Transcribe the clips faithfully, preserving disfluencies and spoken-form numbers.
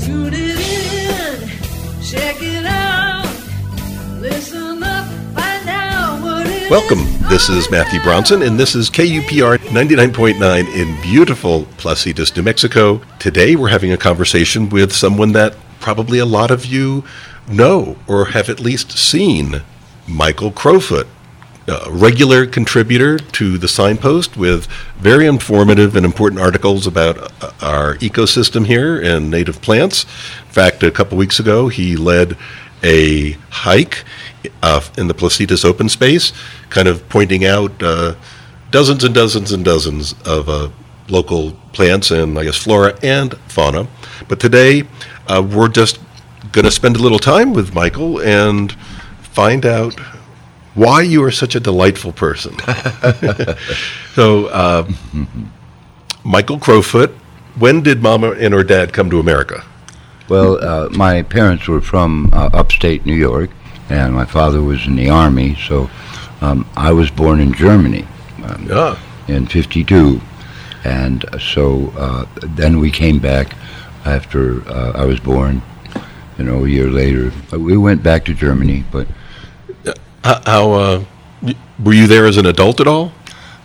Tune it in, check it out, listen up, find out what it Welcome. This is Matthew Bronson, and this is K U P R ninety-nine point nine in beautiful Placitas, New Mexico. Today we're having a conversation with someone that probably a lot of you know or have at least seen, Michael Crowfoot, a regular contributor to the Signpost with very informative and important articles about our ecosystem here and native plants. In fact, a couple weeks ago, he led a hike uh, in the Placitas open space, kind of pointing out uh, dozens and dozens and dozens of uh, local plants and, I guess, flora and fauna. But today, uh, we're just going to spend a little time with Michael and find out why you are such a delightful person. So, uh, Michael Crowfoot, when did Mama and or Dad come to America? Well, uh, my parents were from uh, upstate New York, and my father was in the Army, so um, I was born in Germany um, Ah. in fifty-two. And uh, so uh, then we came back after uh, I was born, you know, a year later. But we went back to Germany, but How, how uh, y- were you there as an adult at all?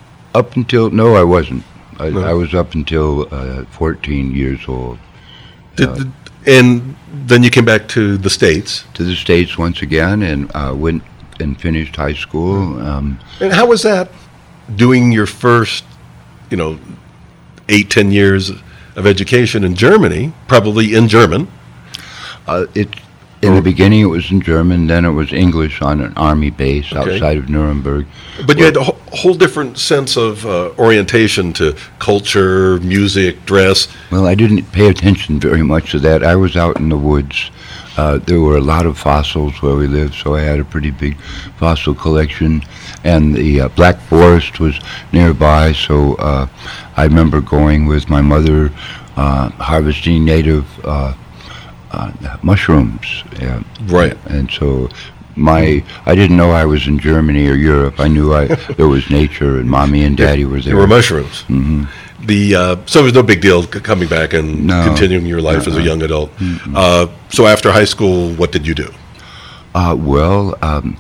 up until, no, I wasn't. I, No. I was up until uh, fourteen years old. Did, Uh, did- and then you came back to the States. To the States once again, and uh, went and finished high school. Um, And how was that, doing your first, you know, eight, ten years of education in Germany, probably in German? Uh, it in the beginning it was in German, then it was English on an army base Okay. outside of Nuremberg. But you had a whole, whole different sense of uh, orientation to culture, music, dress. Well, I didn't pay attention very much to that. I was out in the woods. Uh, there were a lot of fossils where we lived, so I had a pretty big fossil collection. And the uh, Black Forest was nearby, so uh, I remember going with my mother uh, harvesting native uh, uh, mushrooms. Yeah. Right. And so my I didn't know I was in Germany or Europe. I knew I there was nature, and Mommy and Daddy were there. There were mushrooms. hmm The uh, so it was no big deal c- coming back and No. continuing your life as a Uh-uh. young adult. Uh, so after high school, what did you do? Uh, well, um,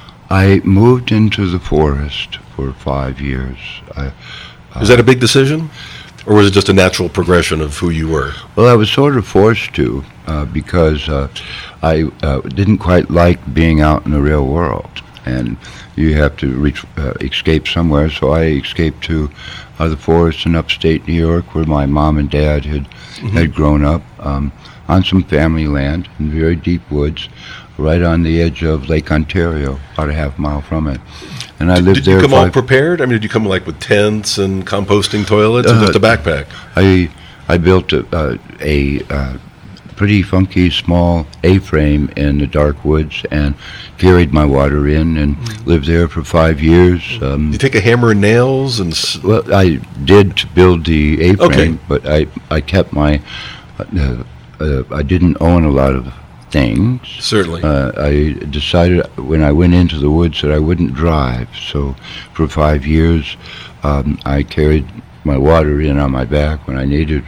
I moved into the forest for five years. I, Was that a big decision, or was it just a natural progression of who you were? well, I was sort of forced to uh, because uh, I uh, didn't quite like being out in the real world, and you have to reach, uh, escape somewhere. So I escaped to uh, the forest in upstate New York, where my mom and dad had had grown up um, on some family land in very deep woods, right on the edge of Lake Ontario, about a half mile from it. And I lived Did there. you come all five- prepared? I mean, did you come like with tents and composting toilets, or Uh, just a backpack? I I built a uh, a uh, pretty funky small A-frame in the dark woods and carried my water in and lived there for five years. Um, You take a hammer and nails and s- well, I did to build the A-frame, Okay. but I I kept my uh, uh, I didn't own a lot of things. certainly. Uh, I decided when I went into the woods that I wouldn't drive. So for five years, um, I carried my water in on my back when I needed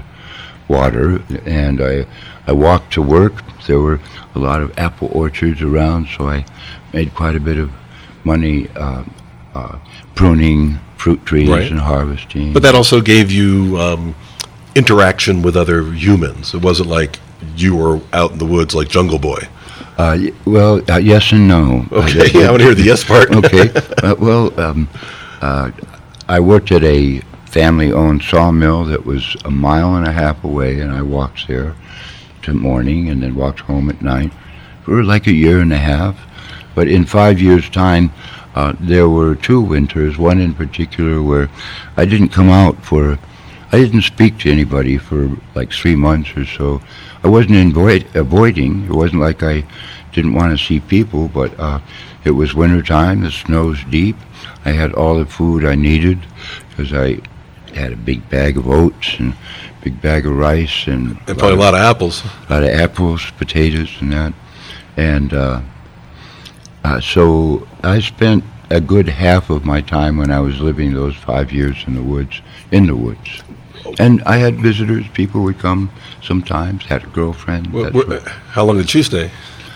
water, and I I walked to work. There were a lot of apple orchards around, so I made quite a bit of money uh, uh, pruning fruit trees Right. and harvesting. But that also gave you um, interaction with other humans. It wasn't like you were out in the woods like Jungle Boy. Uh, y- well, uh, yes and no. Uh, Okay, that- I want to hear the yes part. Okay. Uh, well, um, uh, I worked at a family-owned sawmill that was a mile and a half away, and I walked there to morning and then walked home at night for like a year and a half. But in five years' time, uh, there were two winters, one in particular where I didn't come out for, I didn't speak to anybody for like three months or so. I wasn't avoid, avoiding. It wasn't like I didn't want to see people, but uh, it was wintertime, the snow's deep. I had all the food I needed because I had a big bag of oats and a big bag of rice and, And probably a lot of apples. a lot of apples, potatoes, and that. And uh, uh, so I spent a good half of my time when I was living those five years in the woods, in the woods. And I had visitors. People would come sometimes. Had a girlfriend. Wh- that wh- sort of- how long did she stay?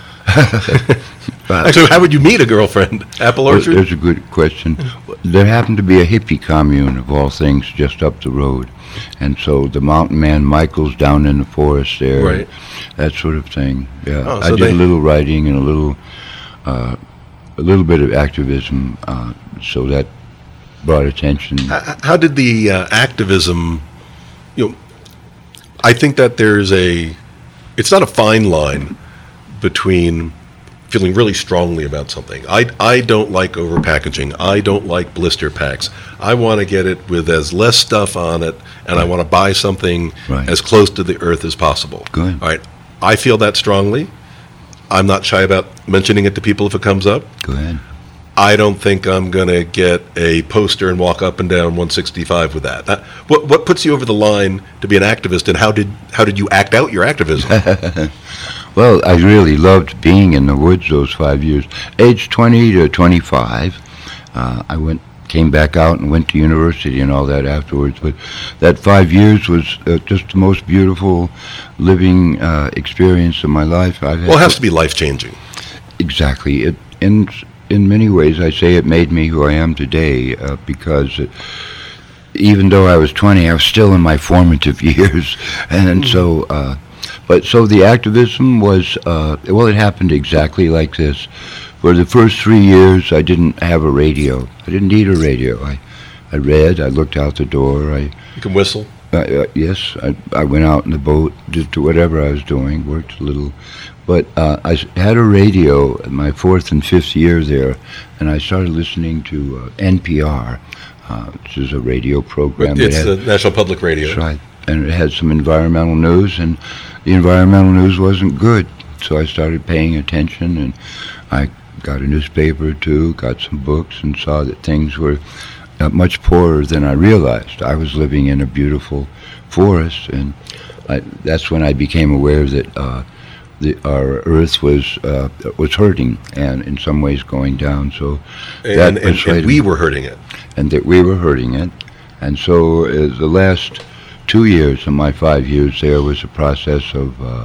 But Actually, how would you meet a girlfriend? Apple Well, orchard? there's a good question. There happened to be a hippie commune, of all things, just up the road. And so the mountain man Michael's down in the forest there. Right. That sort of thing. Yeah. Oh, I so did they- a little writing and a little uh, a little bit of activism, uh, so that brought attention. H- How did the uh, activism, you know, I think that there's a, it's not a fine line between feeling really strongly about something. I, I don't like overpackaging. I don't like blister packs. I want to get it with as less stuff on it, and I want to buy something Right. as close to the earth as possible. Good. All right. I feel that strongly. I'm not shy about mentioning it to people if it comes up. Go ahead. I don't think I'm going to get a poster and walk up and down one sixty-five with that. Uh, what what puts you over the line to be an activist, and how did how did you act out your activism? Well, I really loved being in the woods those five years. Age twenty to twenty-five, uh, I went, came back out and went to university and all that afterwards. But that five years was uh, just the most beautiful living uh, experience of my life. I've had Well, it has to be life changing. Exactly. It, in in many ways, I say it made me who I am today, uh, because it, even though I was twenty, I was still in my formative years, and so. Uh, but so the activism was uh, well. It happened exactly like this. For the first three years, I didn't have a radio. I didn't need a radio. I, I read. I looked out the door. I You can whistle. uh, uh, yes, I, I went out in the boat, did to whatever I was doing, worked a little. But uh, I s- had a radio in my fourth and fifth year there, and I started listening to uh, N P R, uh, which is a radio program. that It's had- the National Public Radio. That's right. And it had some environmental news, and the environmental news wasn't good. So I started paying attention, and I got a newspaper too, got some books, and saw that things were uh, much poorer than I realized. I was living in a beautiful forest, and I, that's when I became aware that uh, the, our Earth was uh, was hurting, and in some ways going down. So And, that and, and persuaded we me were hurting it. and that we were hurting it. And so uh, the last two years of my five years there was a process of uh,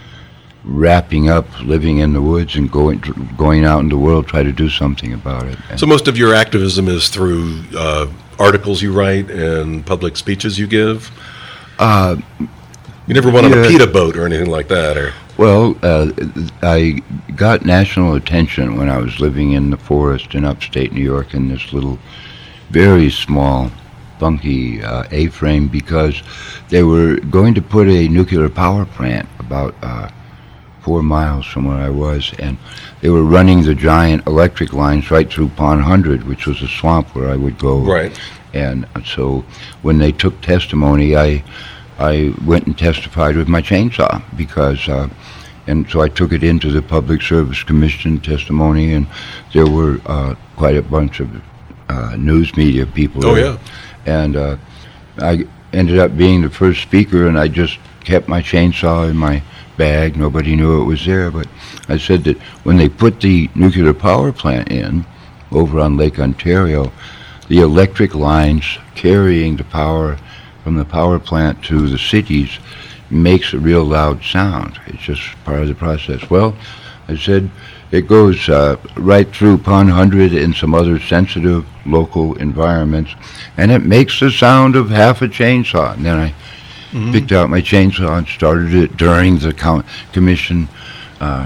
wrapping up, living in the woods, and going going out in the world, try to do something about it. And So most of your activism is through uh, articles you write and public speeches you give? uh, You never went on a Yeah. PETA boat or anything like that, or? well, uh, I got national attention when I was living in the forest in upstate New York in this little, very small, funky uh, A-frame, because they were going to put a nuclear power plant about uh, four miles from where I was, and they were running the giant electric lines right through Pond one hundred, which was a swamp where I would go. Right. And so when they took testimony, I I went and testified with my chainsaw, because, uh, and so I took it into the Public Service Commission testimony, and there were uh, quite a bunch of uh, news media people Oh, there. yeah. And uh, I ended up being the first speaker, and I just kept my chainsaw in my bag. Nobody knew it was there, but I said that when they put the nuclear power plant in over on Lake Ontario, the electric lines carrying the power from the power plant to the cities makes a real loud sound. It's just part of the process. Well, I said it goes uh, right through Pond one hundred and some other sensitive local environments, and it makes the sound of half a chainsaw. And then I picked out my chainsaw and started it during the co- commission uh,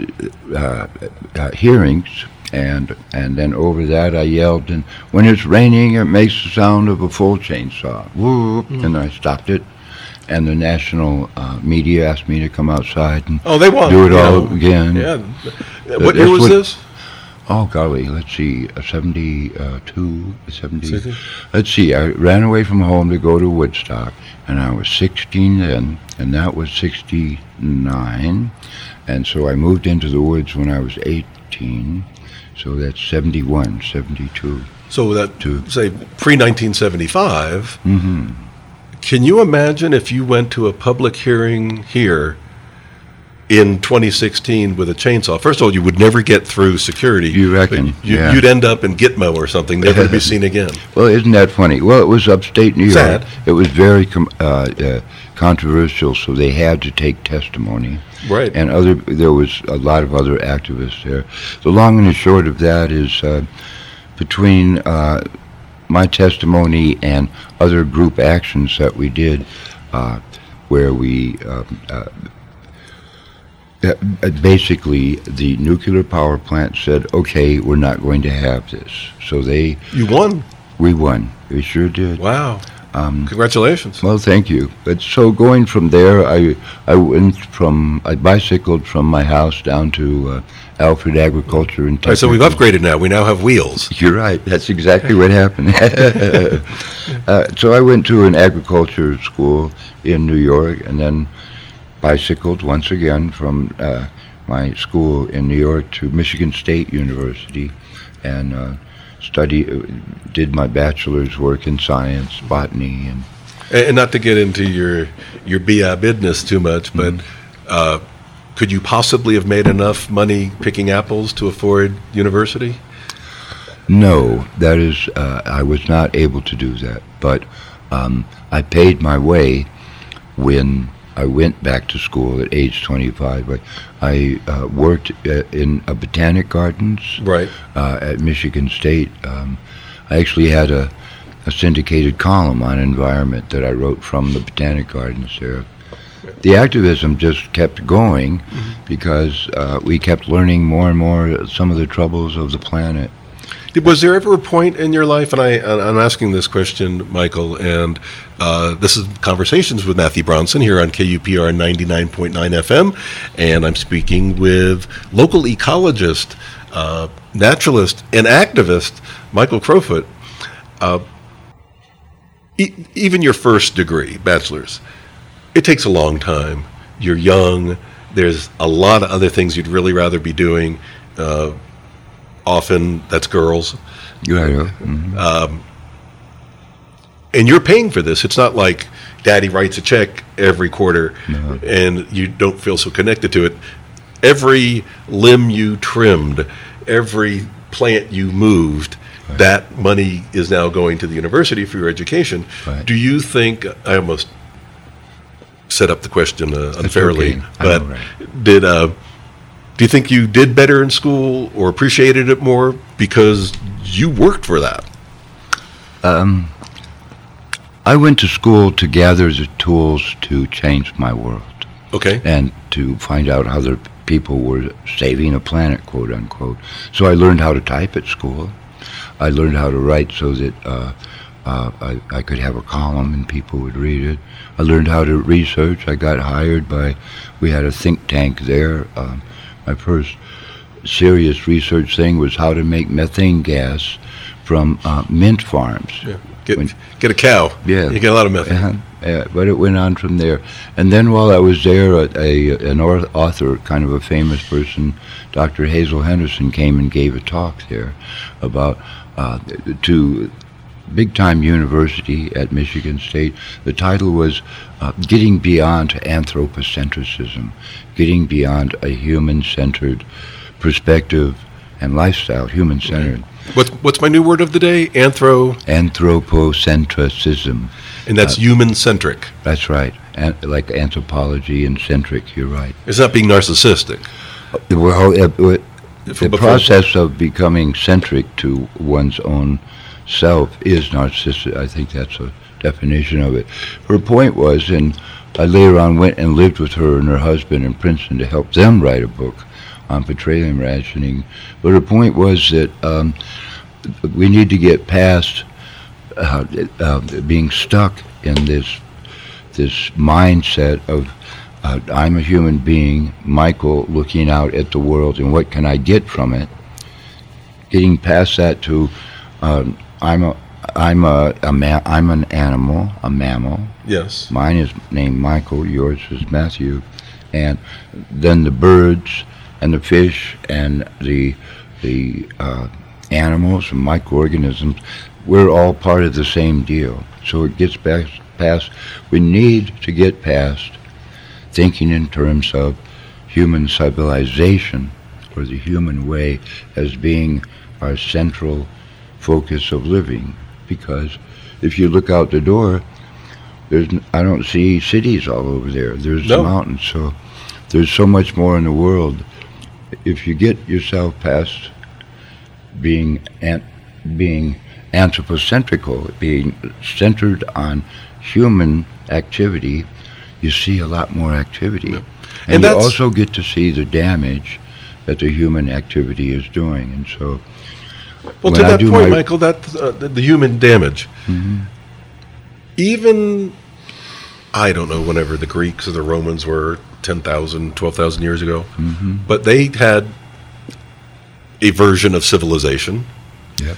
uh, uh, hearings. And and then over that I yelled, and when it's raining it makes the sound of a full chainsaw. Whoop, and I stopped it, and the national uh, media asked me to come outside and Oh, they want do it you all know, again. Yeah. What That's year was what- this? Oh golly, let's see, uh, seventy-two, seventy. Sixty? Let's see, I ran away from home to go to Woodstock, and I was sixteen then, and that was sixty-nine, and so I moved into the woods when I was eighteen, so that's seventy-one, seventy-two. So that, Two. say, pre nineteen seventy-five, Mm-hmm. can you imagine if you went to a public hearing here in twenty sixteen with a chainsaw, first of all, you would never get through security. You reckon? You, Yeah. You'd end up in Gitmo or something, never to be seen again. Well, isn't that funny? Well, it was upstate New York. Sad. It was very com- uh, uh, controversial, so they had to take testimony. Right. And other, there was a lot of other activists there. The long and the short of that is uh, between uh, my testimony and other group actions that we did, uh, where we uh, uh, uh, basically the nuclear power plant said, "Okay, we're not going to have this." So they, You won. we won. We sure did. Wow. Um, Congratulations. Well, thank you. But so going from there, I I went from I bicycled from my house down to uh, Alfred Agriculture and All right, so we've Technical. upgraded now. We now have wheels. You're right. That's exactly what happened. uh, so I went to an agriculture school in New York, and then bicycled once again from uh, my school in New York to Michigan State University, and uh, study did my bachelor's work in science, botany, and And and not to get into your your B I business too much, but uh, could you possibly have made enough money picking apples to afford university? no, that is, uh, I was not able to do that. But um, I paid my way when I went back to school at age twenty-five. I, I uh, worked uh, in a botanic gardens Right. uh, at Michigan State. Um, I actually had a, a syndicated column on environment that I wrote from the botanic gardens there. The activism just kept going because uh, we kept learning more and more some of the troubles of the planet. Was there ever a point in your life, and I, and I'm asking this question, Michael, and uh, this is Conversations with Matthew Bronson here on K U P R ninety-nine point nine F M, and I'm speaking with local ecologist, uh, naturalist, and activist, Michael Crowfoot. Uh, e- even your first degree, bachelor's, it takes a long time. You're young. There's a lot of other things you'd really rather be doing. Uh, often that's girls. You know, mhm. And you're paying for this. It's not like daddy writes a check every quarter No. and you don't feel so connected to it. Every limb you trimmed, every plant you moved, that money is now going to the university for your education. Right. Do you think, I almost set up the question uh, unfairly, okay. I but know, right. did uh, do you think you did better in school or appreciated it more because you worked for that? I went to school to gather the tools to change my world Okay. and to find out how other people were saving the planet, quote unquote. So I learned how to type at school. I learned how to write so that uh, uh, I, I could have a column and people would read it. I learned how to research. I got hired by, we had a think tank there. Um, my first serious research thing was how to make methane gas from uh, mint farms. Yeah. Get, When- get a cow. Yeah. You get a lot of methane. Uh-huh. Yeah, but it went on from there. And then while I was there, a, a an or- author, kind of a famous person, Doctor Hazel Henderson, came and gave a talk there about uh, to big-time university at Michigan State. The title was uh, Getting Beyond Anthropocentrism, Getting Beyond a Human-Centered Perspective and Lifestyle, Human-Centered. What's what's my new word of the day? Anthro, Anthropocentrism. and that's human centric. That's right. An- like anthropology and centric, you're right. It's not being narcissistic. Well, uh, uh, the Before- process of becoming centric to one's own self is narcissistic. I think that's a definition of it. Her point was, and I later on went and lived with her and her husband in Princeton to help them write a book on petroleum rationing. But her point was that um, we need to get past uh, uh, being stuck in this this mindset of uh, I'm a human being, Michael, looking out at the world and what can I get from it. Getting past that to um, I'm a I'm a, a ma- I'm an animal, a mammal. Yes. Mine is named Michael, yours is Matthew, and then the birds and the fish and the the uh, animals and microorganisms, we're all part of the same deal. So it gets back past, we need to get past thinking in terms of human civilization or the human way as being our central focus of living. Because if you look out the door, there's I don't see cities all over there. There's No. mountains, so there's so much more in the world. If you get yourself past being ant, being anthropocentrical, being centered on human activity, you see a lot more activity. Yep. And, And you that's- also get to see the damage that the human activity is doing. And so, Well, when to I that do point, my- Michael, that uh, the, the human damage, Mhm. even, I don't know, whenever the Greeks or the Romans were ten thousand, twelve thousand years ago, Mhm. but they had a version of civilization. Yep.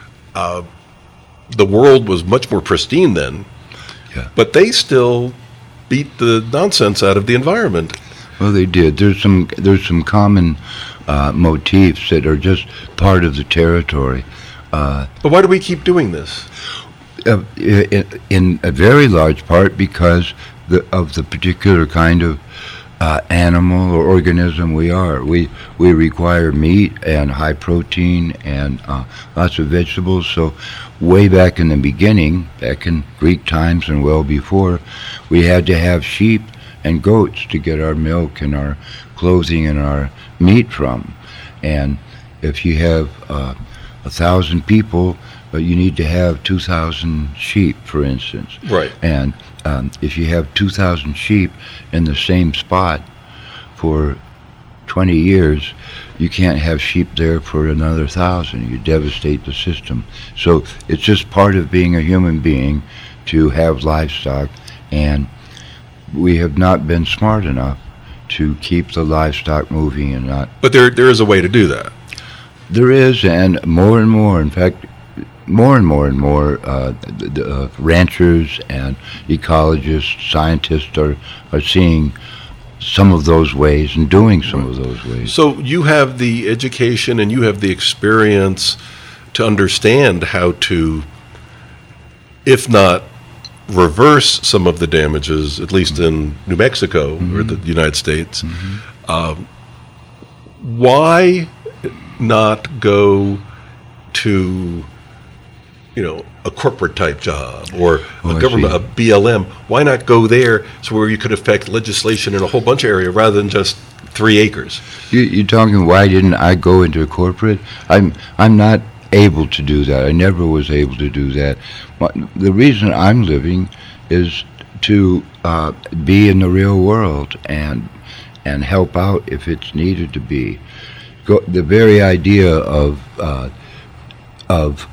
The world was much more pristine then, Yeah. but they still beat the nonsense out of the environment. Well, they did. There's some there's some common uh, motifs that are just part of the territory. Uh, But why do we keep doing this? uh, in, in a very large part because the, of the particular kind of uh, animal or organism we are. We we require meat and high protein and uh, lots of vegetables. So way back in the beginning, back in Greek times and well before, we had to have sheep and goats to get our milk and our clothing and our meat from. And if you have uh, a thousand people, but you need to have two thousand sheep, for instance. Right. And um, if you have two thousand sheep in the same spot for twenty years, you can't have sheep there for another thousand. You devastate the system. So it's just part of being a human being to have livestock, and we have not been smart enough to keep the livestock moving and not. But there there is a way to do that. There is, and more and more, in fact, more and more and more uh, the, the, uh, ranchers and ecologists, scientists are, are seeing some of those ways and doing some of those ways. So you have the education and you have the experience to understand how to, if not reverse some of the damages, at least in New Mexico or the United States. Um, why not go to, you know, a corporate type job or Oh, a I government, see. a B L M? Why not go there so where you could affect legislation in a whole bunch of area rather than just three acres? You, you're talking, why didn't I go into a corporate? I'm I'm not able to do that. I never was able to do that. What- The reason I'm living is to uh, be in the real world and and help out if it's needed to be. Go, the very idea of uh, of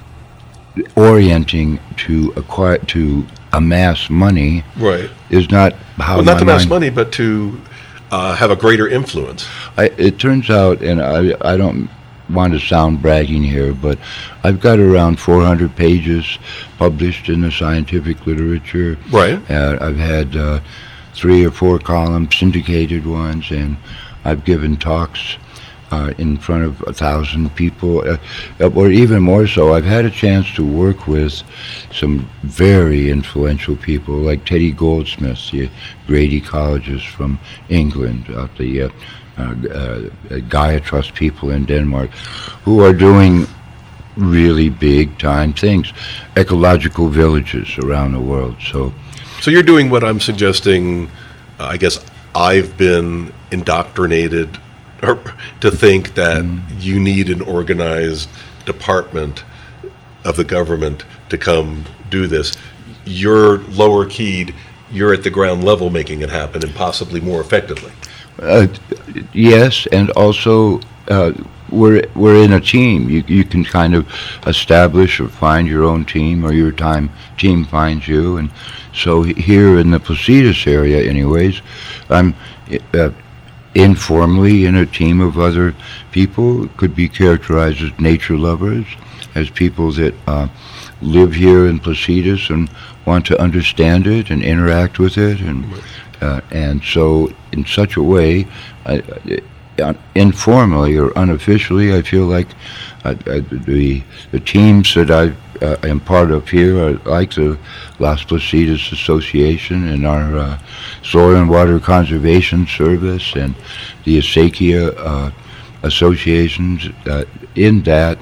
orienting to acquire to amass money Right. is not how Well, not my to amass mind- money, but to uh, have a greater influence. I, it turns out, and I, I don't want to sound bragging here, but I've got around four hundred pages published in the scientific literature. Right. Uh, I've had uh, three or four columns, syndicated ones, and I've given talks uh, in front of a thousand people, uh, or even more so. I've had a chance to work with some very influential people, like Teddy Goldsmith, the great ecologist from England, out the uh, uh, uh, Gaia Trust people in Denmark, who are doing really big time things, ecological villages around the world. So, So you're doing what I'm suggesting. Uh, I guess I've been indoctrinated or, to think that you need an organized department of the government to come do this. You're lower keyed. You're at the ground level making it happen and possibly more effectively. uh, yes, and also uh, we're we're in a team. You you can kind of establish or find your own team, or your time team finds you. And so here in the Placitas area, anyways, I'm uh, informally in a team of other people. It could be characterized as nature lovers, as people that uh, live here in Placitas and want to understand it and interact with it, and uh, and so in such a way, I, uh, informally or unofficially, I feel like uh, uh, the the teams that I uh, am part of here are like the Las Placitas Association and our uh, Soil and Water Conservation Service and the Acequia uh, associations. Uh, in that,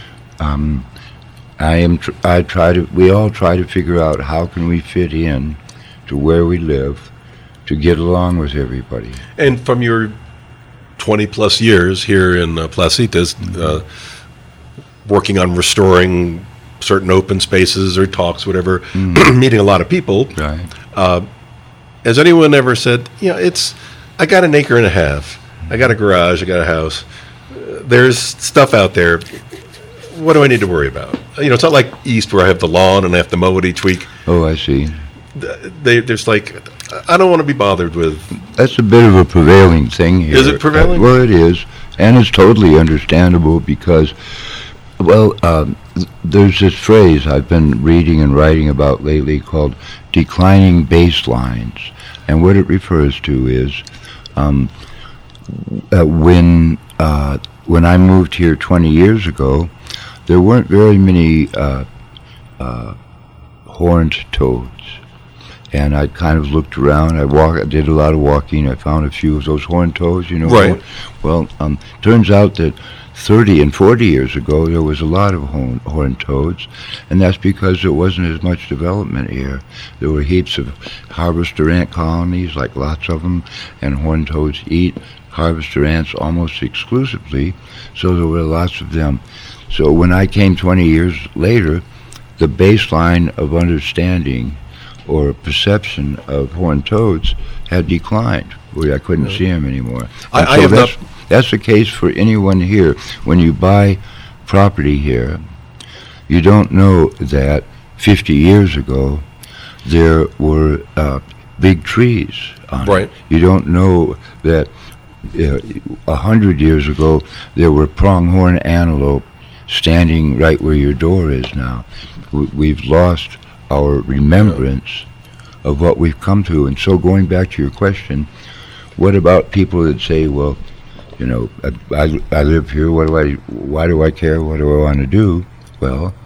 um, I am. Tr- I try to. We all try to figure out how can we fit in to where we live to get along with everybody. And from your twenty plus years here in uh, Placitas, mm-hmm. uh, working on restoring certain open spaces or talks, whatever, mm-hmm. meeting a lot of people. Right. Uh, has anyone ever said, you know, it's, I got an acre and a half, I got a garage, I got a house, uh, there's stuff out there, what do I need to worry about? You know, it's not like East where I have the lawn and I have to mow it each week. Oh, I see. They, there's like, I don't want to be bothered with. That's a bit of a prevailing thing here. Is it prevailing? Uh, well, it is, and it's totally understandable because, well, um, th- there's this phrase I've been reading and writing about lately called declining baselines, and what it refers to is um, uh, when uh, when I moved here twenty years ago, there weren't very many uh, uh, horned toads. And I kind of looked around. I walk. I did a lot of walking. I found a few of those horned toads. You know. Right. Well, um, turns out that thirty and forty years ago there was a lot of horn, horned toads, and that's because there wasn't as much development here. There were heaps of harvester ant colonies, like lots of them, and horned toads eat harvester ants almost exclusively. So there were lots of them. So when I came twenty years later, the baseline of understanding or perception of horned toads had declined. I couldn't see them anymore. I, so I have that's, not... that's the case for anyone here. When you buy property here, you don't know that fifty years ago there were uh, big trees on right. it. You don't know that uh, a hundred years ago there were pronghorn antelope standing right where your door is now. We, we've lost our remembrance of what we've come to. And so going back to your question, what about people that say, well, you know, I, I, I live here, what do I, why do I care, what do I want to do? Well,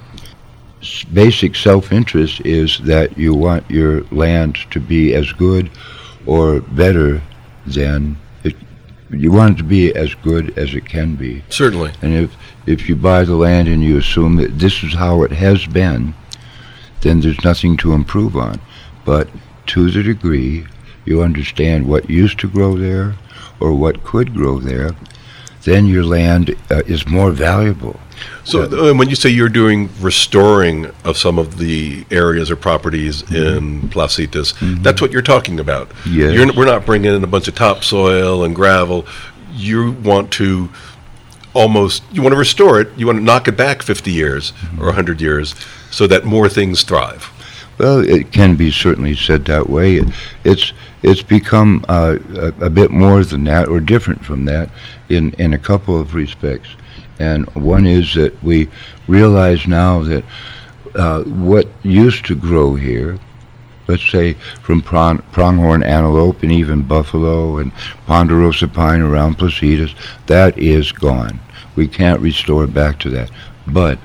s- basic self-interest is that you want your land to be as good or better than it, you want it to be as good as it can be. Certainly. And if, if you buy the land and you assume that this is how it has been, then there's nothing to improve on. But to the degree you understand what used to grow there or what could grow there, then your land uh, is more valuable. So uh, when you say you're doing restoring of some of the areas or properties mm-hmm. in Placitas, mm-hmm. that's what you're talking about. Yes. You're, we're not bringing in a bunch of topsoil and gravel. You want to almost, you want to restore it, you want to knock it back fifty years mm-hmm. or one hundred years so that more things thrive. Well, it can be certainly said that way. It, it's it's become uh, a, a bit more than that, or different from that, in, in a couple of respects. And one is that we realize now that uh, what used to grow here, let's say from prong, pronghorn antelope and even buffalo and ponderosa pine around Placitas, that is gone. We can't restore back to that. But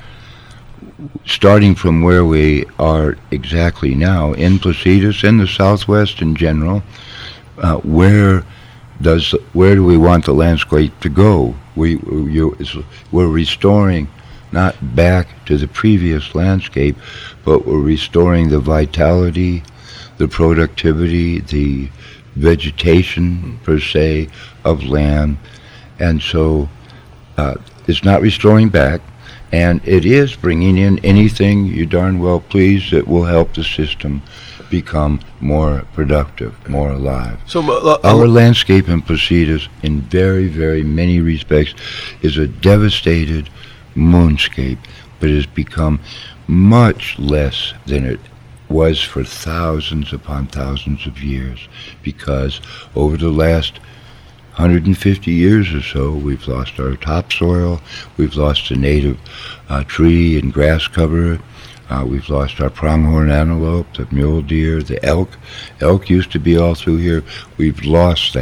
starting from where we are exactly now, in Placitas, in the Southwest in general, uh, where does where do we want the landscape to go? We you, we're restoring not back to the previous landscape, but we're restoring the vitality, the productivity, the vegetation per se of land, and so uh, it's not restoring back. And it is bringing in anything you darn well please that will help the system become more productive, more alive. So uh, Our landscape in Placitas, in very, very many respects, is a devastated moonscape, but it has become much less than it was for thousands upon thousands of years, because over the last one hundred fifty years or so, we've lost our topsoil, we've lost the native uh, tree and grass cover, uh, we've lost our pronghorn antelope, the mule deer, the elk. Elk used to be all through here. We've lost that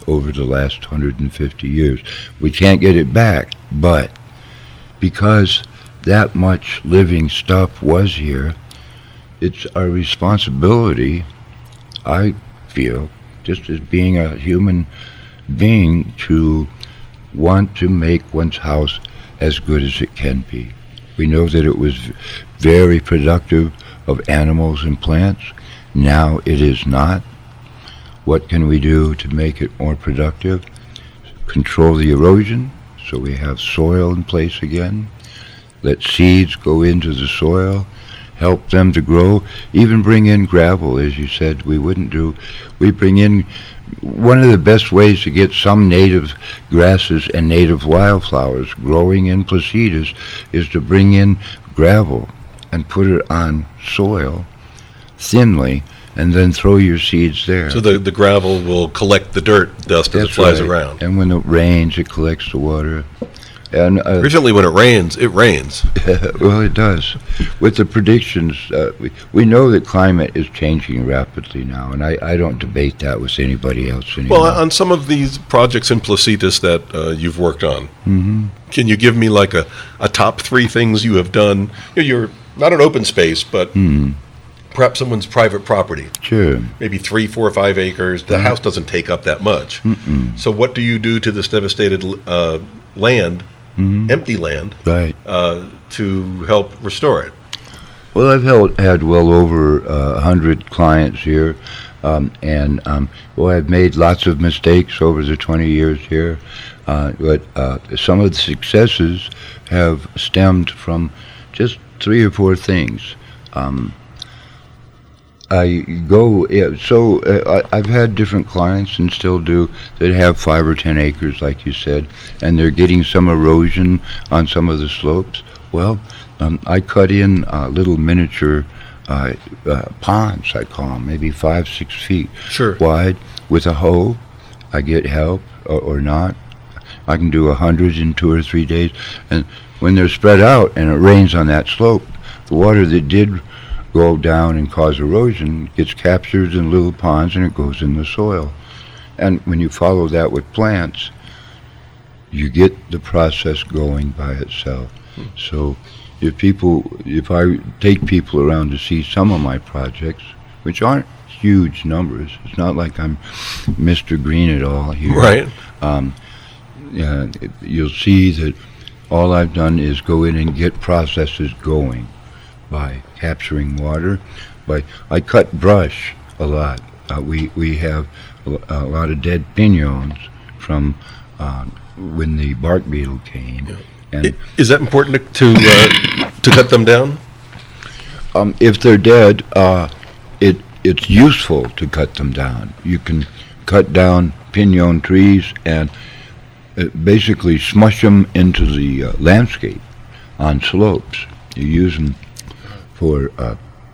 over the last one hundred fifty years. We can't get it back, but because that much living stuff was here, it's our responsibility, I feel, just as being a human being, to want to make one's house as good as it can be. We know that it was very productive of animals and plants. Now it is not. What can we do to make it more productive? Control the erosion so we have soil in place again. Let seeds go into the soil, help them to grow, even bring in gravel, as you said we wouldn't do. We bring in, one of the best ways to get some native grasses and native wildflowers growing in Placitas is to bring in gravel and put it on soil thinly, and then throw your seeds there. So the, the gravel will collect the dirt dust as it That's flies right. around. And when it rains, it collects the water. And uh, Originally, when it rains, it rains. well, it does. With the predictions, uh, we, we know that climate is changing rapidly now, and I, I don't debate that with anybody else anymore. Well, on some of these projects in Placitas that uh, you've worked on, mm-hmm. can you give me like a, a top three things you have done? You know, you're not an open space, but Mm. perhaps someone's private property. Sure. Maybe three, four, or five acres. The house doesn't take up that much. Mm-mm. So what do you do to this devastated uh, land, Mhm. empty land, Right. uh, to help restore it? Well, I've held, had well over uh, one hundred clients here, um, and um, well, I've made lots of mistakes over the twenty years here, uh, but uh, some of the successes have stemmed from just three or four things. Um, I go, yeah, so uh, I, I've had different clients and still do that have five or ten acres, like you said, and they're getting some erosion on some of the slopes. Well, um, I cut in uh, little miniature uh, uh, ponds, I call them, maybe five, six feet Sure. wide, with a hoe. I get help or, or not. I can do a hundred in two or three days, and when they're spread out and it rains on that slope, the water that did go down and cause erosion gets captured in little ponds and it goes in the soil. And when you follow that with plants, you get the process going by itself. Hmm. So if people, if I take people around to see some of my projects, which aren't huge numbers, it's not like I'm Mister Green at all here. Right. Um, uh, you'll see that all I've done is go in and get processes going by capturing water. By I cut brush a lot. Uh, we we have a, a lot of dead piñons from uh, when the bark beetle came. Yeah. And I- Is that important to to, uh, to cut them down? um, if they're dead, uh, it it's useful to cut them down. You can cut down piñon trees and uh, basically smush them into the uh, landscape on slopes. You use them for uh,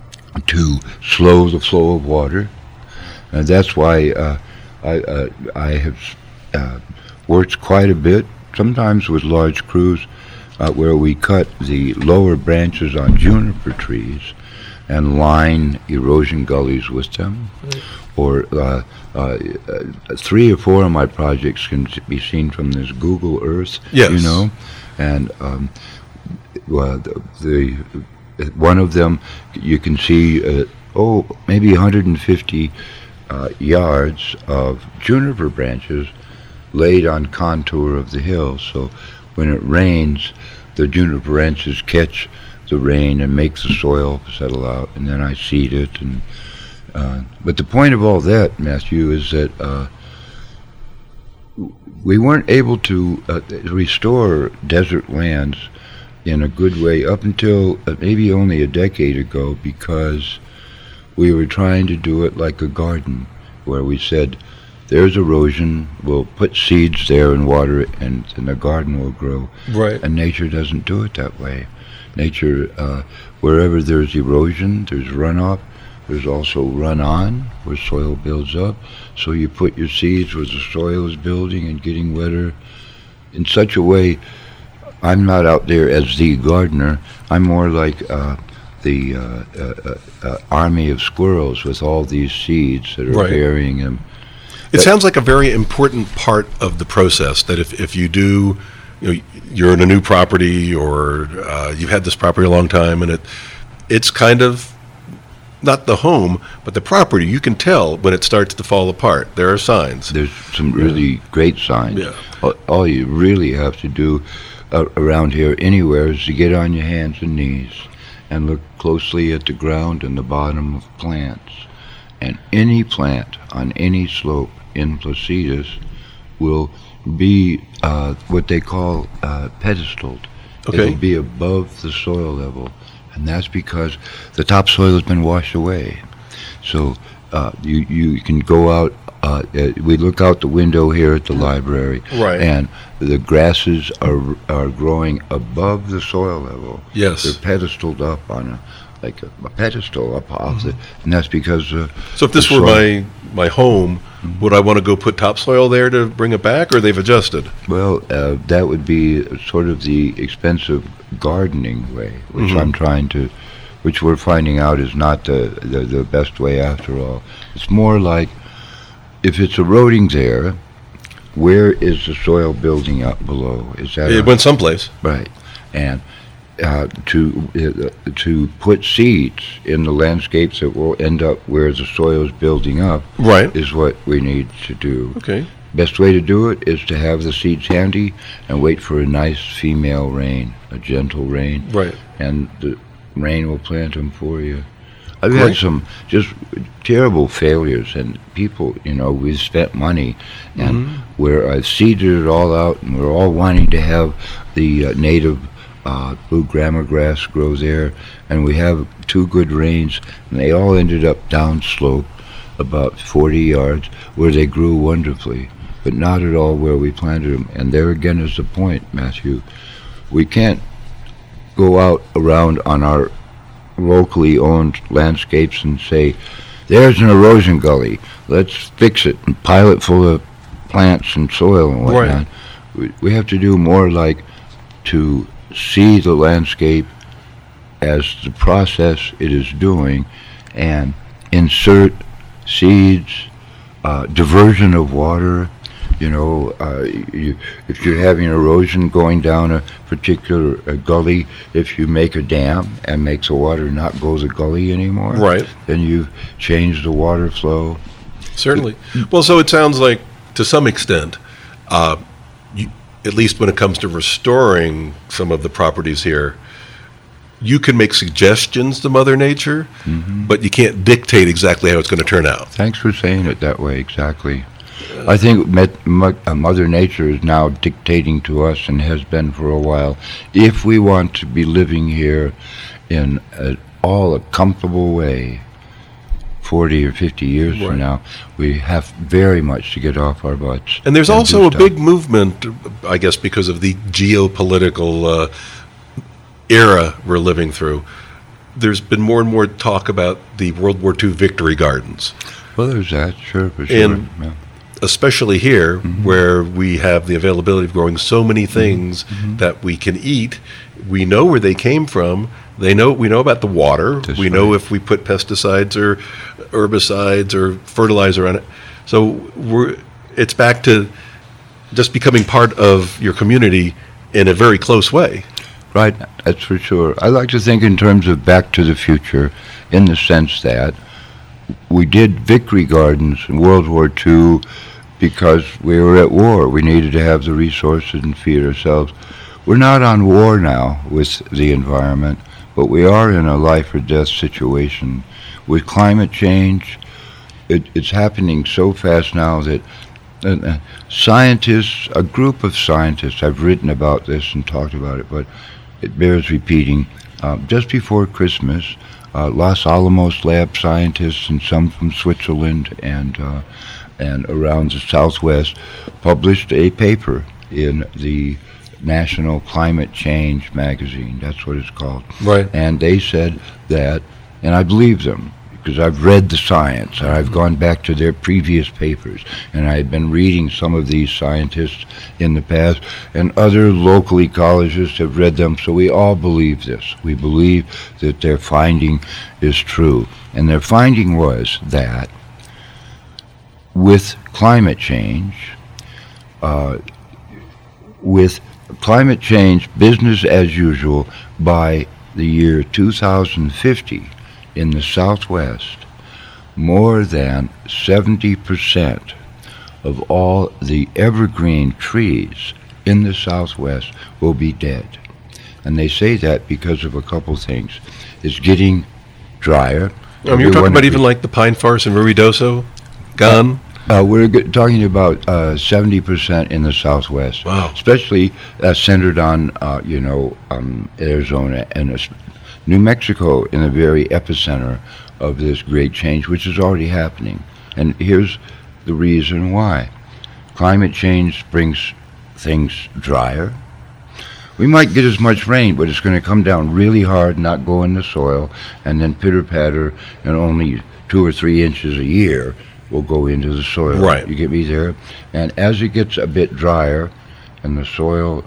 to slow the flow of water, and that's why uh, I uh, I have uh, worked quite a bit, sometimes with large crews, uh, where we cut the lower branches on juniper trees and line erosion gullies with them. Mm. Or uh, uh, uh, three or four of my projects can be seen from this Google Earth, Yes. you know, and um, well, the, the one of them you can see uh, oh maybe one hundred fifty uh, yards of juniper branches laid on contour of the hill. So when it rains, the juniper branches catch the rain and make the soil settle out, and then I seed it. And uh, but the point of all that, Matthew, is that uh, we weren't able to uh, restore desert lands in a good way up until uh, maybe only a decade ago, because we were trying to do it like a garden, where we said, there's erosion, we'll put seeds there and water it, and then the garden will grow. Right. And nature doesn't do it that way. Nature, uh, wherever there's erosion, there's runoff. There's also run-on, where soil builds up. So you put your seeds where the soil is building and getting wetter in such a way. I'm not out there as the gardener. I'm more like uh, the uh, uh, uh, army of squirrels with all these seeds that are Right. burying them. It sounds like a very important part of the process, that if, if you do, you know, you're in a new property, or uh, you've had this property a long time, and it it's kind of not the home, but the property. You can tell when it starts to fall apart. There are signs. There's some really great signs. Yeah. All, all you really have to do uh, around here anywhere is to get on your hands and knees and look closely at the ground and the bottom of plants. And any plant on any slope in Placitas will be uh, what they call uh, pedestaled. Okay. It'll be above the soil level. And that's because the topsoil has been washed away. So uh, you you can go out. Uh, uh, we look out the window here at the library, Right. and the grasses are are growing above the soil level. Yes. They're pedestaled up on a like a, a pedestal up off the, and that's because. Uh, So if this the were soil- my my home, would I want to go put topsoil there to bring it back, or they've adjusted? Well, uh, that would be sort of the expensive gardening way, which Mhm. I'm trying to, which we're finding out is not the, the, the best way after all. It's more like, if it's eroding there, where is the soil building up below? Is that It a- went someplace. right? And uh, to uh, to put seeds in the landscapes that will end up where the soil is building up Right. is what we need to do. Okay. Best way to do it is to have the seeds handy and wait for a nice female rain, a gentle rain, Right. and the rain will plant them for you. I've Great. had some just terrible failures, and people, you know, we've spent money, and Mhm. where I've seeded it all out, and we're all wanting to have the uh, native uh, blue grama grass grow there, and we have two good rains, and they all ended up downslope about forty yards, where they grew wonderfully, but not at all where we planted them. And there again is the point, Matthew. We can't go out around on our locally owned landscapes and say, there's an erosion gully, let's fix it and pile it full of plants and soil and whatnot. Right. We, we have to do more like to see the landscape as the process it is doing and insert seeds, uh, diversion of water. You know, uh, you, if you're having erosion going down a particular uh, gully, if you make a dam and makes the water not go the gully anymore, Right. then you've changed the water flow. Certainly. Well, so it sounds like, to some extent, uh, you, at least when it comes to restoring some of the properties here, you can make suggestions to Mother Nature, Mm-hmm. but you can't dictate exactly how it's going to turn out. Thanks for saying it that way, exactly. I think met, mo- uh, Mother Nature is now dictating to us, and has been for a while, if we want to be living here in a, all a comfortable way, forty or fifty years Right. from now, we have very much to get off our butts. And there's do also a stuff. big movement, I guess, because of the geopolitical uh, era we're living through. There's been more and more talk about the World War Two victory gardens, Well, there's that, sure, for sure. And- yeah. especially here, Mm-hmm. where we have the availability of growing so many things Mm-hmm. that we can eat. We know where they came from. They know we know about the water. That's we know right. if we put pesticides or herbicides or fertilizer on it. So we're it's back to just becoming part of your community in a very close way. Right, that's for sure. I like to think in terms of back to the future, in the sense that we did victory gardens in World War Two because we were at war. We needed to have the resources and feed ourselves. We're not on war now with the environment, but we are in a life or death situation. With climate change, it, it's happening so fast now that uh, scientists, a group of scientists, I've written about this and talked about it, but it bears repeating. Uh, just before Christmas, uh, Los Alamos lab scientists and some from Switzerland and uh, and around the Southwest published a paper in the National Climate Change magazine. That's what it's called. Right. And they said that, and I believe them, because I've read the science, and I've gone back to their previous papers, and I've been reading some of these scientists in the past, and other local ecologists have read them, so we all believe this. We believe that their finding is true. And their finding was that with climate change, uh, with climate change business as usual, by the year two thousand fifty in the Southwest, more than seventy percent of all the evergreen trees in the Southwest will be dead. And they say that because of a couple things. It's getting drier. Um, you're talking about even like the pine forest in Ruidoso, gone? Uh, we're g- talking about uh, seventy percent in the Southwest. Wow. Especially uh, centered on, uh, you know, um, Arizona and uh, New Mexico in the very epicenter of this great change, which is already happening. And here's the reason why. Climate change brings things drier. We might get as much rain, but it's going to come down really hard, not go in the soil, and then pitter-patter, and only two or three inches a year will go into the soil. Right. You get me there? And as it gets a bit drier, and the soil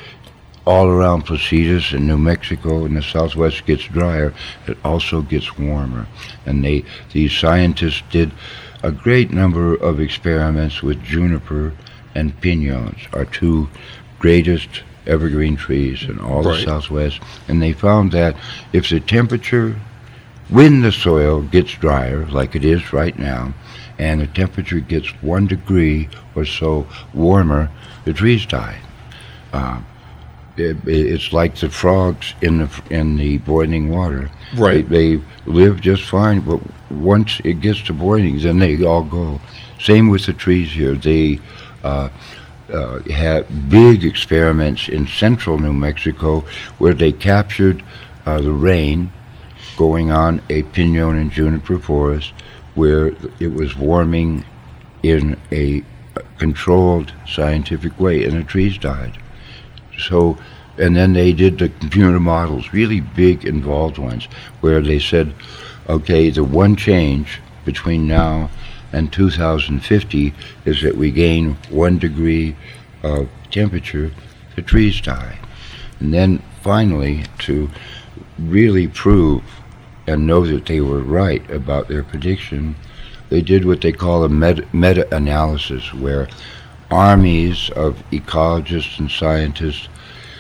all around Placitas and New Mexico and the Southwest gets drier, it also gets warmer. And they, these scientists did a great number of experiments with juniper and piñons, our two greatest evergreen trees in all Right. the Southwest. And they found that if the temperature, when the soil gets drier, like it is right now, and the temperature gets one degree or so warmer, the trees die. Uh, it, it's like the frogs in the in the boiling water. Right. They, they live just fine, but once it gets to boiling, then they all go. Same with the trees here. They uh, uh, had big experiments in central New Mexico where they captured uh, the rain going on a piñon and juniper forest, where it was warming in a controlled scientific way, and the trees died. So, and then they did the computer models, really big involved ones, where they said, okay, the one change between now and two thousand fifty is that we gain one degree of temperature, the trees die. And then finally, to really prove and know that they were right about their prediction, they did what they call a meta- meta-analysis, where armies of ecologists and scientists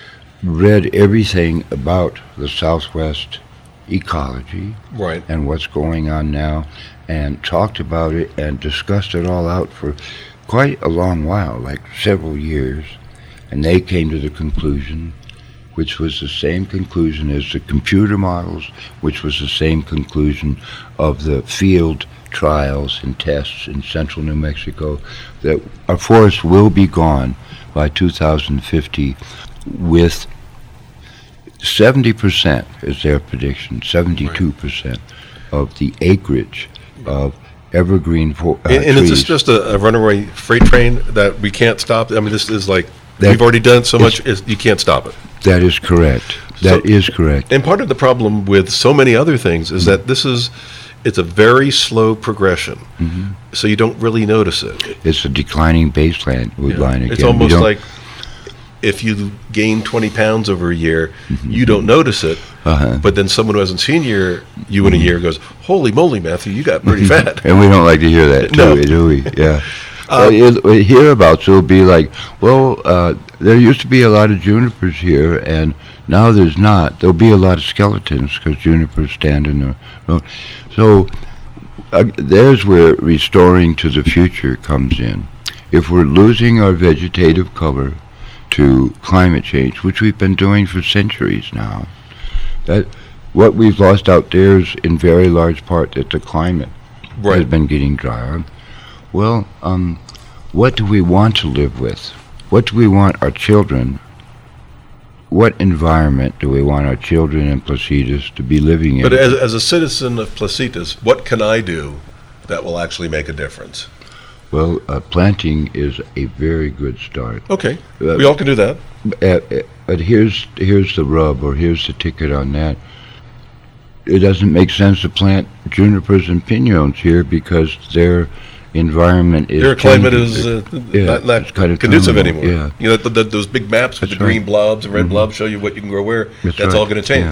read everything about the Southwest ecology Right. and what's going on now, and talked about it and discussed it all out for quite a long while, like several years, and they came to the conclusion, which was the same conclusion as the computer models, which was the same conclusion of the field trials and tests in central New Mexico, that our forest will be gone by two thousand fifty with seventy percent is their prediction, seventy-two percent of the acreage of evergreen fo- uh, And, and is trees. this just a, a runaway freight train that we can't stop? I mean, this is like, That- we've already done so it's- much, is, you can't stop it. That is correct. That So- is correct. And part of the problem with so many other things is that this is, it's a very slow progression. Mm-hmm. So you don't really notice it. It's a declining baseline You know, line again. It's We almost don't- like if you gain twenty pounds over a year, you don't notice it. Uh-huh. But then someone who hasn't seen your, you in a year goes, holy moly, Matthew, you got pretty fat. And we don't like to hear that, No. do we? Do we? Yeah. Um, Uh, it, it- hereabouts will be like, well, uh, there used to be a lot of junipers here, and now there's not. There'll be a lot of skeletons because junipers stand in the road. So uh, there's where restoring to the future comes in. If we're losing our vegetative cover to climate change, which we've been doing for centuries now, that what we've lost out there is in very large part that the climate has Right. been getting drier. Well, um, what do we want to live with? What do we want our children, what environment do we want our children in Placitas to be living in? But as, as a citizen of Placitas, what can I do that will actually make a difference? Well, uh, planting is a very good start. Okay, Uh, we all can do that. Uh, uh, But here's here's the rub, or here's the ticket on that. It doesn't make sense to plant junipers and piñons here because their environment is Their climate changing. is uh, Yeah, not, not it's kind of conducive terminal, anymore. yeah. You know, th th those big maps with That's the green right. blobs and red Mhm. blobs show you what you can grow where. That's That's right, all going to change. yeah.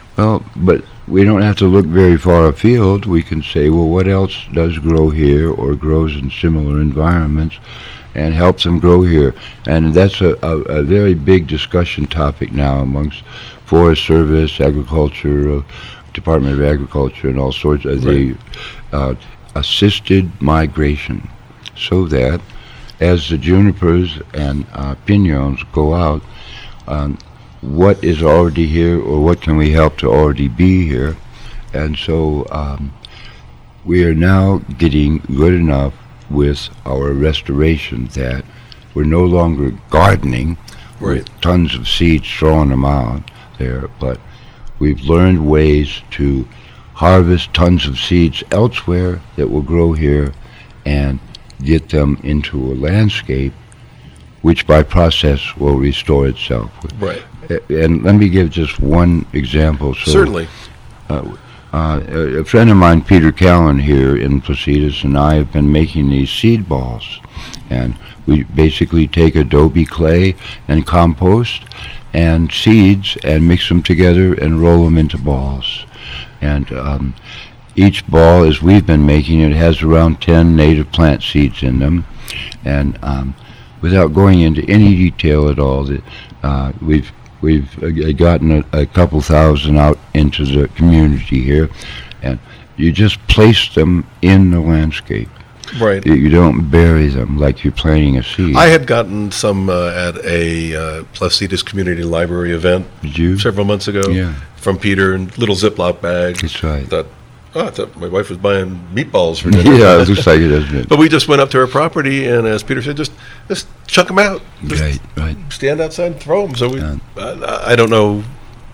Well, but we don't have to look very far afield. We can say, well, what else does grow here or grows in similar environments and helps them grow here? And that's a, a, a very big discussion topic now amongst Forest Service, Agriculture, uh, Department of Agriculture, and all sorts of Right. the uh, assisted migration, so that as the junipers and uh, piñons go out, um, what is already here or what can we help to already be here? And so um, we are now getting good enough with our restoration that we're no longer gardening Right. with tons of seeds, throwing them out there, but we've learned ways to harvest tons of seeds elsewhere that will grow here and get them into a landscape which by process will restore itself. Right. And let me give just one example. So, Certainly. Uh, uh, a friend of mine, Peter Callan here in Placitas, and I have been making these seed balls. And we basically take adobe clay and compost and seeds and mix them together and roll them into balls. And um, each ball, as we've been making it, has around ten native plant seeds in them. And um, without going into any detail at all, that uh, we've we've uh, gotten a, a couple thousand out into the community here, and you just place them in the landscape. Right. You, you don't bury them like you're planting a seed. I had gotten some uh, at a uh, Placitas Community Library event Did you? several months ago Yeah. from Peter in little Ziploc bags. That's right. Thought, oh, I thought my wife was buying meatballs for dinner. Yeah, it looks like it, doesn't it? But we just went up to her property, and as Peter said, just just chuck them out. Just Right, right. stand outside and throw them. So we, Yeah. I, I don't know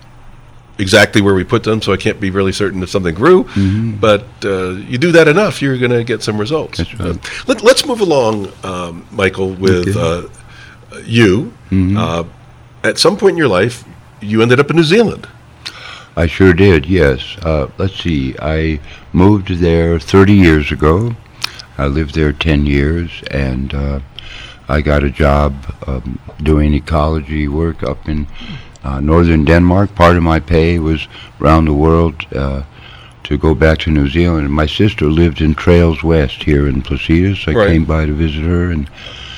exactly where we put them, so I can't be really certain if something grew. Mm-hmm. But uh, you do that enough, you're going to get some results. That's right. Uh, let, let's move along, um, Michael, with Okay. uh, you. Mhm. Uh, at some point in your life, you ended up in New Zealand. I sure did, yes. Uh, let's see, I moved there thirty years ago. I lived there ten years, and uh, I got a job um, doing ecology work up in uh, northern Denmark. Part of my pay was around the world uh, to go back to New Zealand. And my sister lived in Trails West here in Placitas. I Right. came by to visit her, and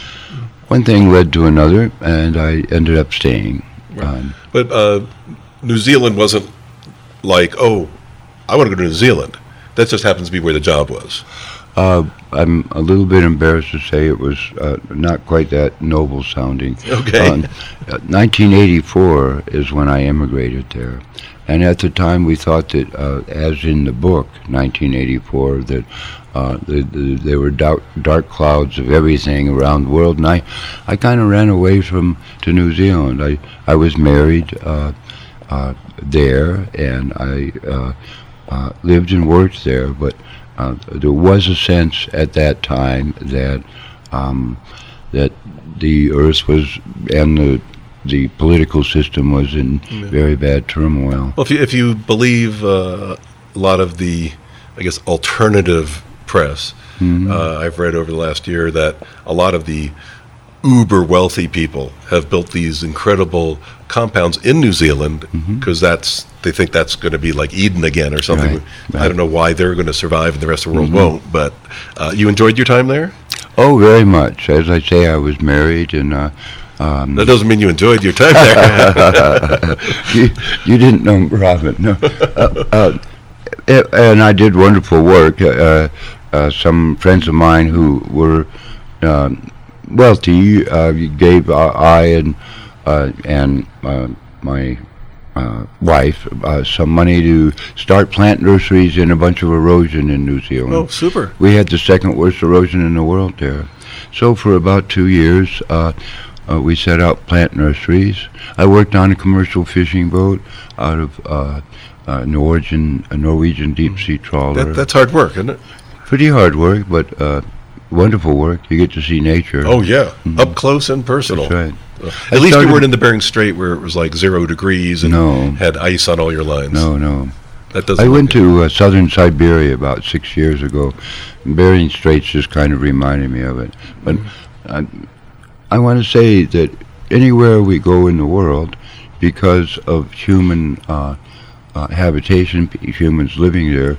one thing led to another, and I ended up staying. Um, But uh, New Zealand wasn't like, oh, I want to go to New Zealand. That just happens to be where the job was. Uh, I'm a little bit embarrassed to say it was uh, not quite that noble sounding. Okay. Um, uh, nineteen eighty-four is when I immigrated there. And at the time we thought that, uh, as in the book, nineteen eighty-four, that uh, the, the, there were dark, dark clouds of everything around the world. And I, I kind of ran away from to New Zealand. I, I was married uh, uh, there, and I uh, uh, lived and worked there, but Uh, there was a sense at that time that um, that the earth was and the the political system was in Yeah. very bad turmoil. Well, if you, if you believe uh, a lot of the, I guess, alternative press, Mhm. uh, I've read over the last year that a lot of the uber wealthy people have built these incredible compounds in New Zealand because that's they think that's going to be like Eden again or something. Right, I right. don't know why they're going to survive and the rest of the world won't. But uh, you enjoyed your time there? Oh, very much. As I say, I was married, and uh, um, That doesn't mean you enjoyed your time there. you, you didn't know Robin, no. Uh, uh, and I did wonderful work. Uh, uh, some friends of mine who were um, wealthy uh, gave uh, I and uh, and uh, my uh, wife uh, some money to start plant nurseries in a bunch of erosion in New Zealand. Oh, super. We had the second worst erosion in the world there. So for about two years, uh, uh, we set out plant nurseries. I worked on a commercial fishing boat out of uh, uh, Norwegian, a Norwegian deep sea trawler. That, that's hard work, isn't it? Pretty hard work, but uh, wonderful work. You get to see nature. Oh, yeah. Up close and personal. That's right. Uh, I At least you started- weren't in the Bering Strait where it was like zero degrees and No. had ice on all your lines. No, no. That doesn't I look went good. to uh, southern Siberia about six years ago. Bering Straits just kind of reminded me of it. But I, I want to say that anywhere we go in the world, because of human uh, uh, habitation, humans living there,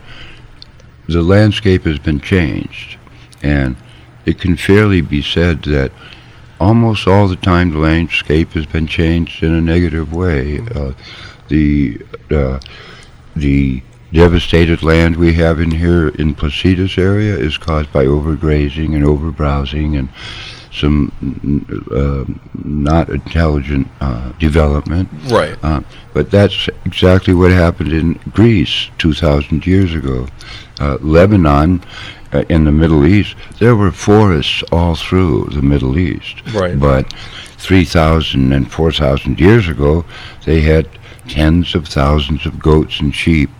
the landscape has been changed. And it can fairly be said that almost all the time the landscape has been changed in a negative way. Uh, the uh, the devastated land we have in here in Placitas area is caused by overgrazing and overbrowsing and some uh, not intelligent uh, development. Right. Uh, but that's exactly what happened in Greece two thousand years ago. Uh, Lebanon, uh, in the Middle East, there were forests all through the Middle East. Right. But three thousand and four thousand years ago, they had tens of thousands of goats and sheep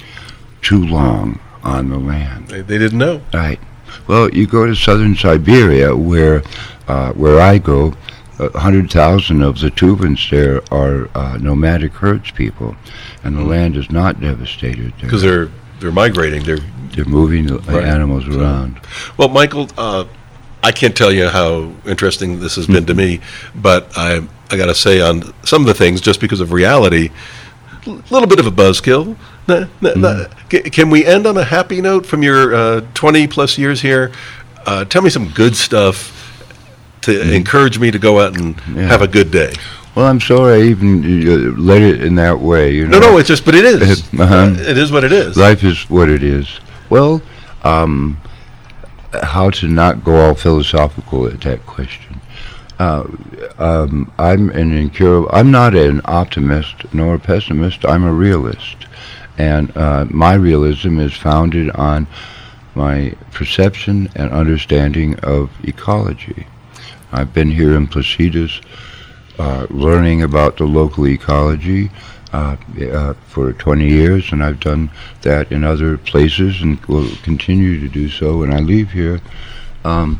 too long on the land. They, they didn't know. Right. Well, you go to southern Siberia, where uh, where I go, a hundred thousand of the Tuvans there are uh, nomadic herds people, and the mm. land is not devastated there. Because they're they're migrating. They're they're moving the right. animals around. Well, Michael, uh, I can't tell you how interesting this has been to me, but I I got to say on some of the things, just because of reality, a little bit of a buzzkill. Nah, nah, mm. nah. C- can we end on a happy note from your uh, twenty plus years here? Uh, tell me some good stuff to mm. encourage me to go out and yeah. have a good day. Well, I'm sorry I even uh, let it in that way. You know? No, no, it's just, but it is. uh-huh. uh, it is what it is. Life is what it is. Well, um, how to not go all philosophical at that question. Uh, um, I'm an incurable. I'm not an optimist nor a pessimist. I'm a realist. And uh, my realism is founded on my perception and understanding of ecology. I've been here in Placitas uh, learning about the local ecology uh, uh, for twenty years, and I've done that in other places and will continue to do so when I leave here. Um,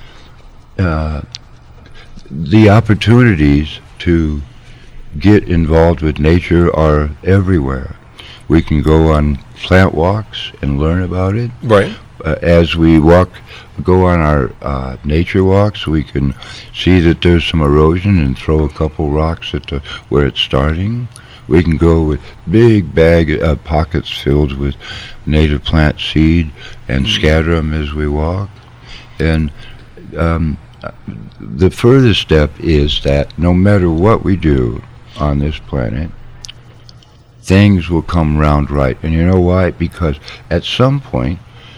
uh, the opportunities to get involved with nature are everywhere. We can go on plant walks and learn about it. Right. Uh, as we walk, go on our uh, nature walks, we can see that there's some erosion and throw a couple rocks at the where it's starting. We can go with big bag uh, pockets filled with native plant seed and mm-hmm. scatter them as we walk. And um, the furthest step is that no matter what we do on this planet, things will come round right. And you know why? Because at some point,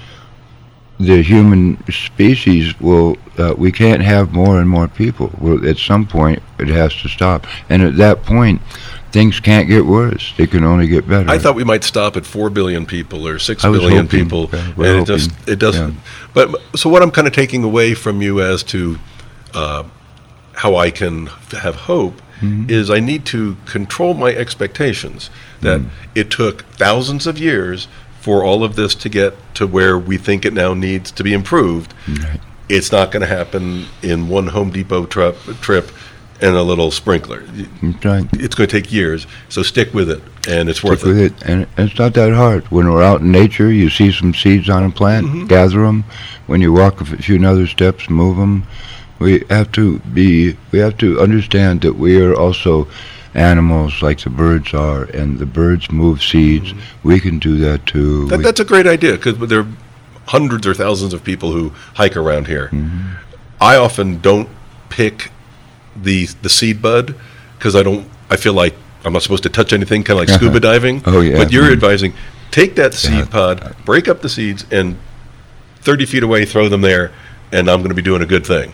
the human species will, uh, we can't have more and more people. Well, at some point, it has to stop. And at that point, things can't get worse. They can only get better. I thought we might stop at four billion people or six I was billion hoping, people. yeah, and we're it just, hoping, it doesn't. yeah. But, so what I'm kind of taking away from you as to uh, how I can have hope mm-hmm. is I need to control my expectations. That mm. it took thousands of years for all of this to get to where we think it now needs to be improved. Right. It's not going to happen in one Home Depot trip, trip and a little sprinkler. Right. It's going to take years, so stick with it, and it's stick worth with it. it. And it's not that hard. When we're out in nature, you see some seeds on a plant, mm-hmm. gather them. When you walk a few other steps, move them. We have to be. We have to understand that we are also animals like the birds are, and the birds move seeds. Mm-hmm. We can do that too. That, that's a great idea, because there are hundreds or thousands of people who hike around here. Mm-hmm. I often don't pick the the seed bud because I don't. I feel like I'm not supposed to touch anything, kind of like scuba diving. Oh yeah. But you're mm-hmm. advising, take that seed yeah. pod, break up the seeds, and thirty feet away, throw them there, and I'm going to be doing a good thing.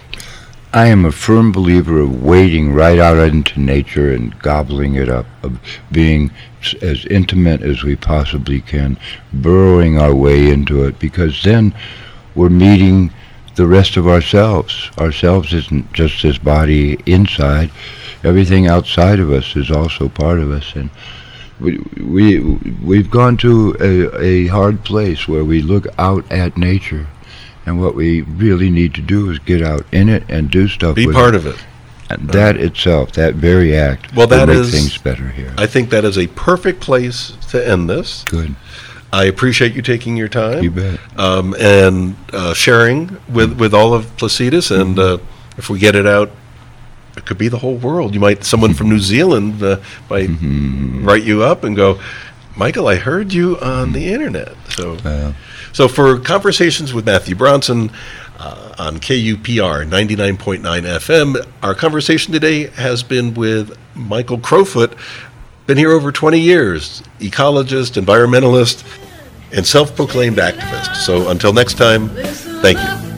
I am a firm believer of wading right out into nature and gobbling it up, of being as intimate as we possibly can, burrowing our way into it, because then we're meeting the rest of ourselves. Ourselves isn't just this body inside. Everything outside of us is also part of us. And we, we, we've gone to a, a hard place where we look out at nature. And what we really need to do is get out in it and do stuff Be with part it. of it. And that itself, that very act, well, that will make is, things better here. I think that is a perfect place to end this. Good. I appreciate you taking your time. You bet. Um, and uh, sharing with, with all of Placitas. And uh, if we get it out, it could be the whole world. You might, someone from New Zealand uh, might mm-hmm. write you up and go, Michael, I heard you on the internet. So, Yeah. so for Conversations with Matthew Bronson uh, on K U P R ninety-nine point nine F M, our conversation today has been with Michael Crowfoot. Been here over twenty years, ecologist, environmentalist, and self-proclaimed activist. So until next time, thank you.